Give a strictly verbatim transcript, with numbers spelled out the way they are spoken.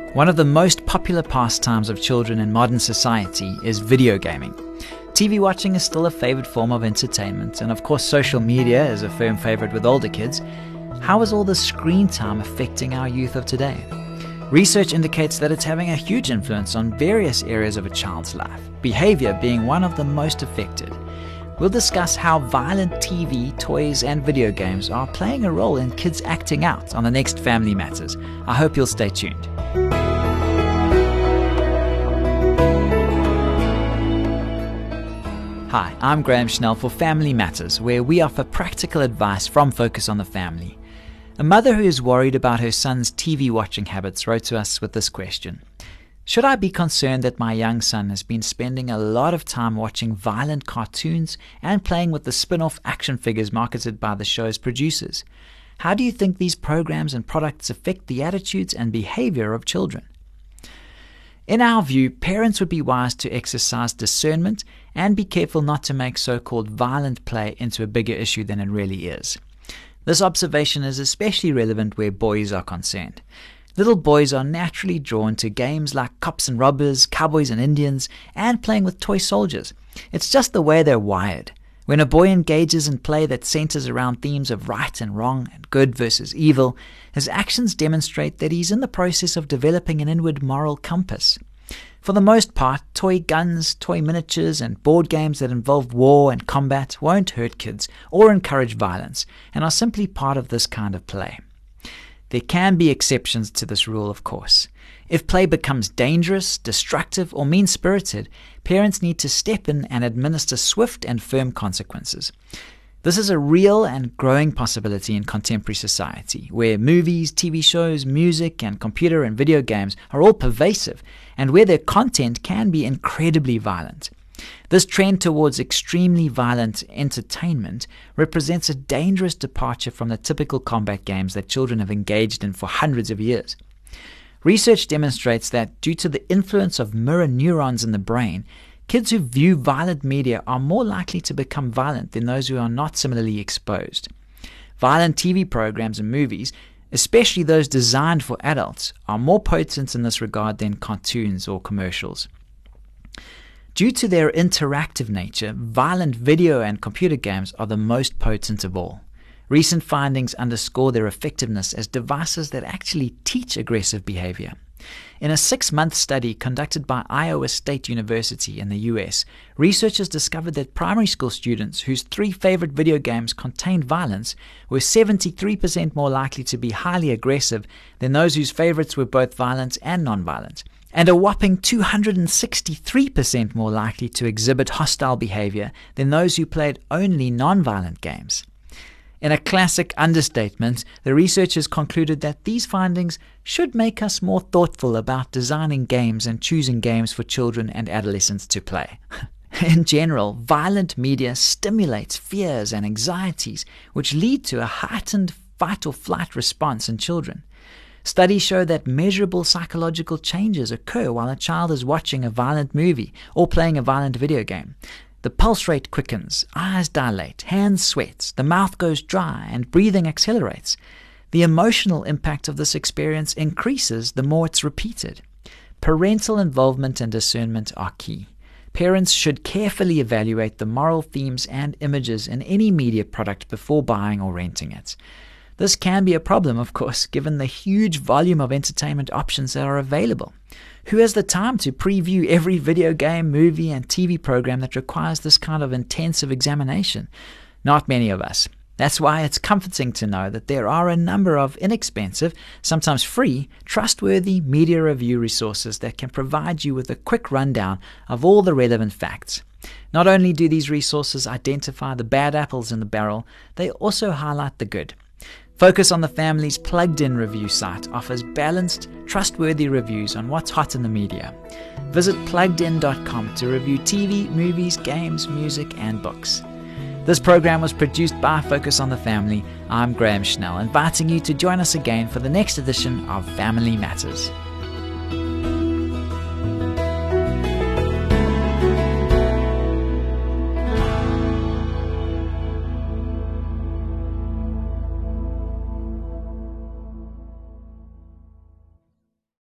One of the most popular pastimes of children in modern society is video gaming. T V watching is still a favored form of entertainment, and of course social media is a firm favorite with older kids. How is all this screen time affecting our youth of today? Research indicates that it's having a huge influence on various areas of a child's life, behavior being one of the most affected. We'll discuss how violent T V, toys, and video games are playing a role in kids acting out on the next Family Matters. I hope you'll stay tuned. Hi, I'm Graham Schnell for Family Matters, where we offer practical advice from Focus on the Family. A mother who is worried about her son's T V watching habits wrote to us with this question. Should I be concerned that my young son has been spending a lot of time watching violent cartoons and playing with the spin-off action figures marketed by the show's producers? How do you think these programs and products affect the attitudes and behavior of children? In our view, parents would be wise to exercise discernment and be careful not to make so-called violent play into a bigger issue than it really is. This observation is especially relevant where boys are concerned. Little boys are naturally drawn to games like cops and robbers, cowboys and Indians, and playing with toy soldiers. It's just the way they're wired. When a boy engages in play that centers around themes of right and wrong and good versus evil, his actions demonstrate that he's in the process of developing an inward moral compass. For the most part, toy guns, toy miniatures, and board games that involve war and combat won't hurt kids or encourage violence, and are simply part of this kind of play. There can be exceptions to this rule, of course. If play becomes dangerous, destructive, or mean-spirited, parents need to step in and administer swift and firm consequences. This is a real and growing possibility in contemporary society, where movies, T V shows, music, and computer and video games are all pervasive, and where their content can be incredibly violent. This trend towards extremely violent entertainment represents a dangerous departure from the typical combat games that children have engaged in for hundreds of years. Research demonstrates that due to the influence of mirror neurons in the brain, kids who view violent media are more likely to become violent than those who are not similarly exposed. Violent T V programs and movies, especially those designed for adults, are more potent in this regard than cartoons or commercials. Due to their interactive nature, violent video and computer games are the most potent of all. Recent findings underscore their effectiveness as devices that actually teach aggressive behavior. In a six-month study conducted by Iowa State University in the U S, researchers discovered that primary school students whose three favorite video games contained violence were seventy-three percent more likely to be highly aggressive than those whose favorites were both violent and non-violent, and a whopping two hundred sixty-three percent more likely to exhibit hostile behavior than those who played only non-violent games. In a classic understatement, the researchers concluded that these findings should make us more thoughtful about designing games and choosing games for children and adolescents to play. In general, violent media stimulates fears and anxieties, which lead to a heightened fight-or-flight response in children. Studies show that measurable psychological changes occur while a child is watching a violent movie or playing a violent video game. The pulse rate quickens, eyes dilate, hands sweat, the mouth goes dry, and breathing accelerates. The emotional impact of this experience increases the more it's repeated. Parental involvement and discernment are key. Parents should carefully evaluate the moral themes and images in any media product before buying or renting it. This can be a problem, of course, given the huge volume of entertainment options that are available. Who has the time to preview every video game, movie, and T V program that requires this kind of intensive examination? Not many of us. That's why it's comforting to know that there are a number of inexpensive, sometimes free, trustworthy media review resources that can provide you with a quick rundown of all the relevant facts. Not only do these resources identify the bad apples in the barrel, they also highlight the good. Focus on the Family's Plugged-In review site offers balanced, trustworthy reviews on what's hot in the media. Visit plugged in dot com to review T V, movies, games, music, and books. This program was produced by Focus on the Family. I'm Graham Schnell, inviting you to join us again for the next edition of Family Matters.